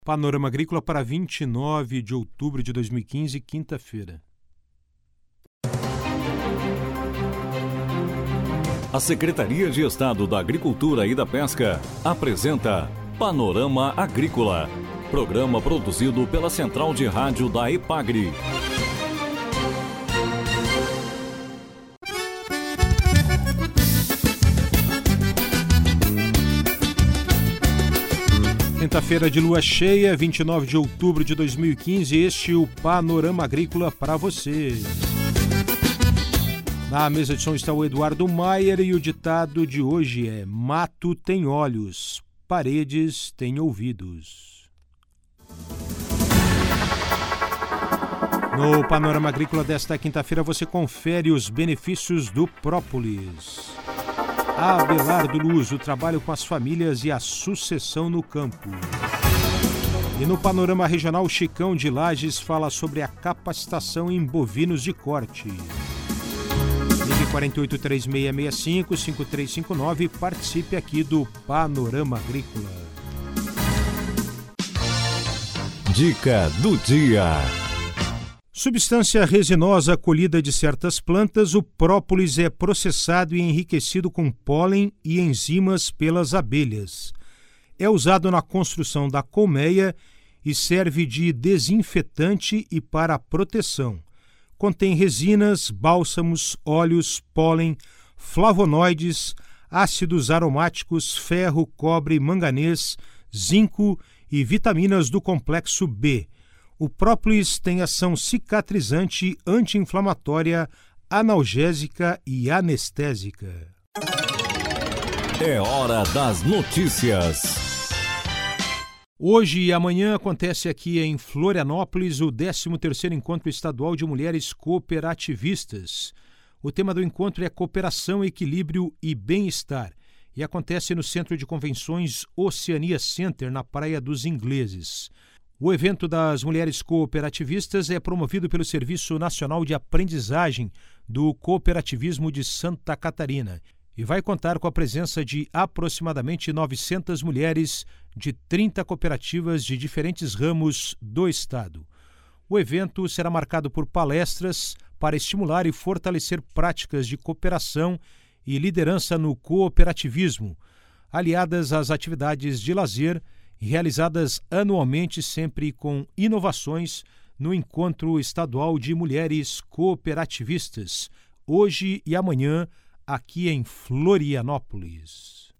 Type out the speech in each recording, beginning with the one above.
Panorama Agrícola para 29 de outubro de 2015, quinta-feira. A Secretaria de Estado da Agricultura e da Pesca apresenta Panorama Agrícola, programa produzido pela Central de Rádio da EPAGRE. Quinta-feira de lua cheia, 29 de outubro de 2015, este é o Panorama Agrícola para você. Na mesa de som está o Eduardo Maier e o ditado de hoje é: mato tem olhos, paredes têm ouvidos. No Panorama Agrícola desta quinta-feira você confere os benefícios do própolis. Abelardo Luz, o trabalho com as famílias e a sucessão no campo. E no Panorama Regional, Chicão de Lages fala sobre a capacitação em bovinos de corte. Ligue 483665-5359 e participe aqui do Panorama Agrícola. Dica do dia. Substância resinosa colhida de certas plantas, o própolis é processado e enriquecido com pólen e enzimas pelas abelhas. É usado na construção da colmeia e serve de desinfetante e para proteção. Contém resinas, bálsamos, óleos, pólen, flavonoides, ácidos aromáticos, ferro, cobre, manganês, zinco e vitaminas do complexo B. O própolis tem ação cicatrizante, anti-inflamatória, analgésica e anestésica. É hora das notícias. Hoje e amanhã acontece aqui em Florianópolis o 13º Encontro Estadual de Mulheres Cooperativistas. O tema do encontro é Cooperação, Equilíbrio e Bem-Estar e acontece no Centro de Convenções Oceania Center, na Praia dos Ingleses. O evento das mulheres cooperativistas é promovido pelo Serviço Nacional de Aprendizagem do Cooperativismo de Santa Catarina e vai contar com a presença de aproximadamente 900 mulheres de 30 cooperativas de diferentes ramos do estado. O evento será marcado por palestras para estimular e fortalecer práticas de cooperação e liderança no cooperativismo, aliadas às atividades de lazer realizadas anualmente, sempre com inovações, no Encontro Estadual de Mulheres Cooperativistas, hoje e amanhã, aqui em Florianópolis.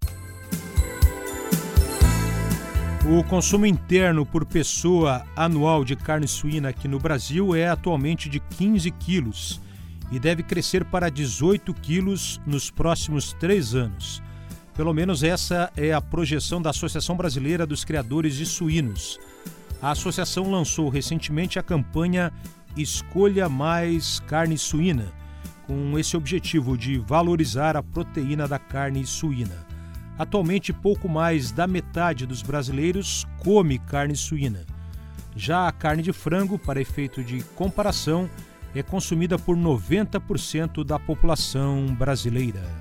O consumo interno por pessoa anual de carne suína aqui no Brasil é atualmente de 15 quilos e deve crescer para 18 quilos nos próximos 3 anos. Pelo menos essa é a projeção da Associação Brasileira dos Criadores de Suínos. A associação lançou recentemente a campanha Escolha Mais Carne Suína, com esse objetivo de valorizar a proteína da carne suína. Atualmente, pouco mais da metade dos brasileiros come carne suína. Já a carne de frango, para efeito de comparação, é consumida por 90% da população brasileira.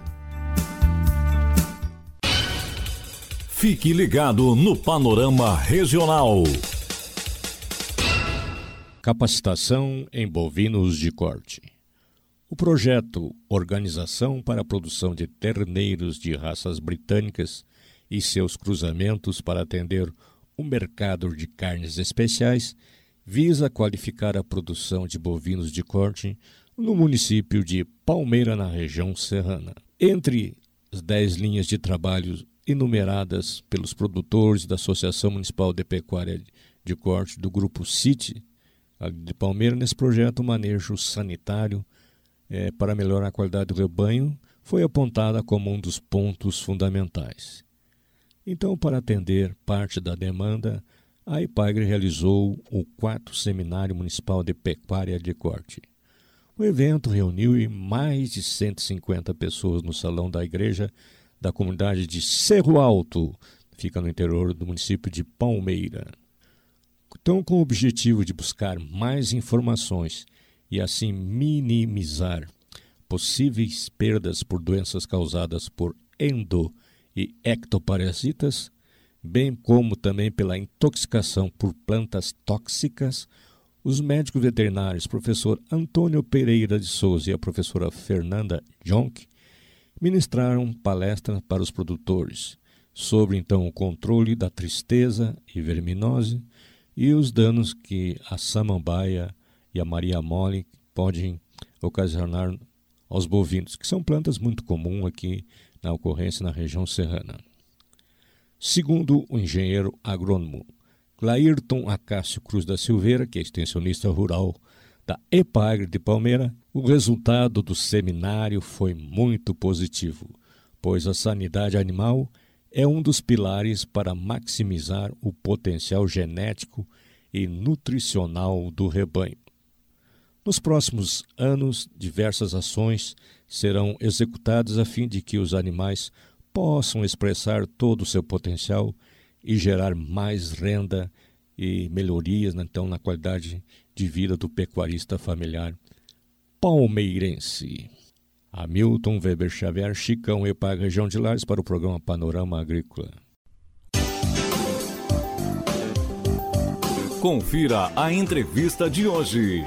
Fique ligado no Panorama Regional. Capacitação em bovinos de corte. O projeto Organização para a Produção de Terneiros de Raças Britânicas e seus cruzamentos para atender o mercado de carnes especiais visa qualificar a produção de bovinos de corte no município de Palmeira, na região serrana. Entre as 10 linhas de trabalho enumeradas pelos produtores da Associação Municipal de Pecuária de Corte do Grupo CIT de Palmeira, nesse projeto o manejo sanitário para melhorar a qualidade do rebanho foi apontada como um dos pontos fundamentais. Então, para atender parte da demanda, a EPAGRE realizou o 4º Seminário Municipal de Pecuária de Corte. O evento reuniu mais de 150 pessoas no salão da igreja da comunidade de Cerro Alto, fica no interior do município de Palmeira. Então, com o objetivo de buscar mais informações e assim minimizar possíveis perdas por doenças causadas por endo- e ectoparasitas, bem como também pela intoxicação por plantas tóxicas, os médicos veterinários professor Antônio Pereira de Souza e a professora Fernanda Jonk ministraram palestra para os produtores sobre então o controle da tristeza e verminose e os danos que a samambaia e a Maria Mole podem ocasionar aos bovinos, que são plantas muito comuns aqui na ocorrência na região serrana. Segundo o engenheiro agrônomo Clairton Acácio Cruz da Silveira, que é extensionista rural da EPAGRE de Palmeira, o resultado do seminário foi muito positivo, pois a sanidade animal é um dos pilares para maximizar o potencial genético e nutricional do rebanho. Nos próximos anos, diversas ações serão executadas a fim de que os animais possam expressar todo o seu potencial e gerar mais renda e melhorias, então, na qualidade de vida do pecuarista familiar palmeirense. Hamilton Weber Xavier, Chicão, EPAGRE, região de Lages, para o programa Panorama Agrícola. Confira a entrevista de hoje.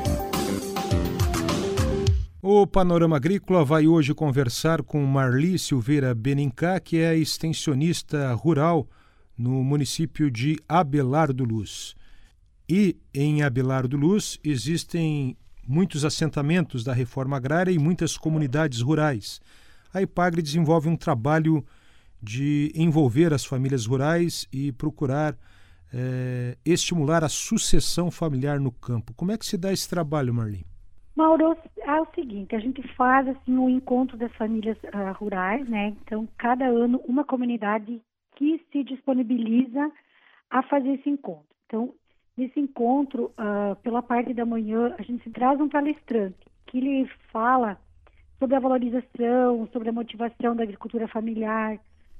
O Panorama Agrícola vai hoje conversar com Marli Silveira Benincá, que é extensionista rural no município de Abelardo Luz. E em Abelardo Luz existem muitos assentamentos da reforma agrária e muitas comunidades rurais. A EPAGRE desenvolve um trabalho de envolver as famílias rurais e procurar estimular a sucessão familiar no campo. Como é que se dá esse trabalho, Marli? Mauro, é o seguinte, a gente faz assim o encontro das famílias rurais, né? Então, cada ano uma comunidade que se disponibiliza a fazer esse encontro. Então, nesse encontro, pela parte da manhã, a gente traz um palestrante que ele fala sobre a valorização, sobre a motivação da agricultura familiar,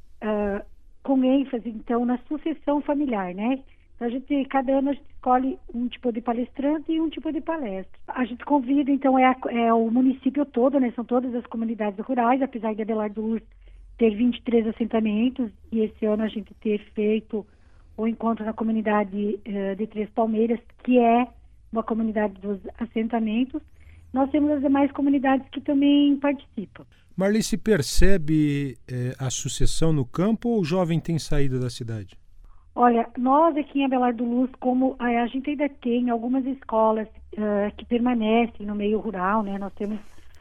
com ênfase, então, na sucessão familiar, né? Então, cada ano a gente escolhe um tipo de palestrante e um tipo de palestra. A gente convida, então, é o município todo, né? São todas as comunidades rurais, apesar de Abelardo Luz ter 23 assentamentos, e esse ano a gente ter feito o encontro na comunidade de Três Palmeiras, que é uma comunidade dos assentamentos. Nós temos as demais comunidades que também participam. Marli, se percebe a sucessão no campo ou o jovem tem saído da cidade? Olha, nós aqui em Abelardo Luz, como a gente ainda tem algumas escolas que permanecem no meio rural, né? Nós temos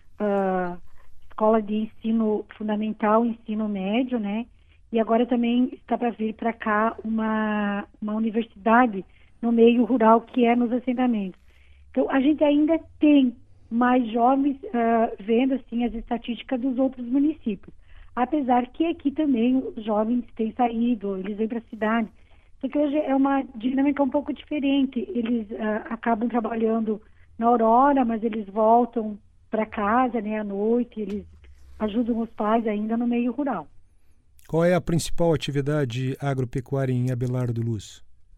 escola de ensino fundamental, ensino médio, né? E agora também está para vir para cá uma universidade no meio rural, que é nos assentamentos. Então, a gente ainda tem mais jovens vendo assim as estatísticas dos outros municípios. Apesar que aqui também os jovens têm saído, eles vêm para a cidade. Porque hoje é uma dinâmica um pouco diferente. Eles acabam trabalhando na Aurora, mas eles voltam para casa, né, à noite, eles ajudam os pais ainda no meio rural. Qual é a principal atividade agropecuária em Abelardo Luz?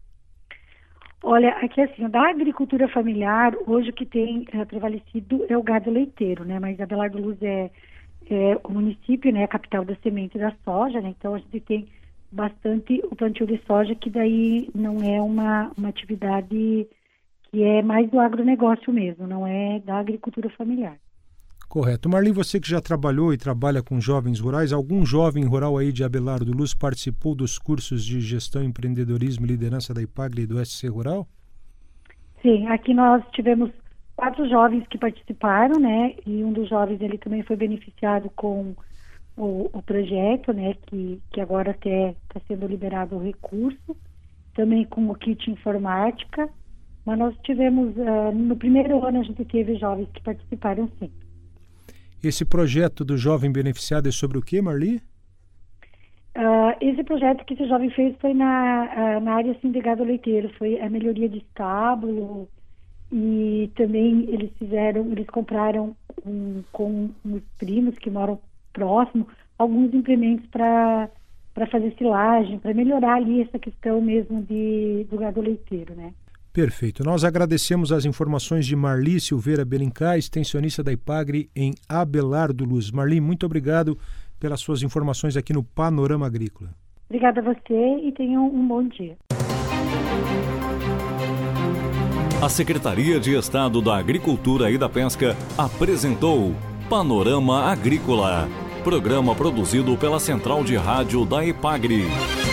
Olha, aqui assim, da agricultura familiar, hoje o que tem prevalecido é o gado leiteiro, né? Mas Abelardo Luz é o município, né, a capital da semente da soja, né? Então a gente tem bastante o plantio de soja, que daí não é uma atividade que é mais do agronegócio mesmo, não é da agricultura familiar. Correto. Marli, você que já trabalhou e trabalha com jovens rurais, algum jovem rural aí de Abelardo Luz participou dos cursos de gestão, empreendedorismo e liderança da EPAGRE e do SC Rural? Sim, aqui nós tivemos 4 jovens que participaram, né, e um dos jovens ele também foi beneficiado com o projeto, né, que agora até está sendo liberado o recurso, também com o kit informática, mas nós tivemos, no primeiro ano a gente teve jovens que participaram sim. Esse projeto do jovem beneficiado é sobre o que, Marli? Esse projeto que esse jovem fez foi na área assim, de gado leiteiro, foi a melhoria de estábulo, e também eles compraram com os primos que moram próximo, alguns implementos para fazer silagem, para melhorar ali essa questão mesmo do gado leiteiro, né? Perfeito. Nós agradecemos as informações de Marli Silveira Benincá, extensionista da EPAGRE em Abelardo Luz. Marli, muito obrigado pelas suas informações aqui no Panorama Agrícola. Obrigada a você e tenham um bom dia. A Secretaria de Estado da Agricultura e da Pesca apresentou Panorama Agrícola, programa produzido pela Central de Rádio da EPAGRE.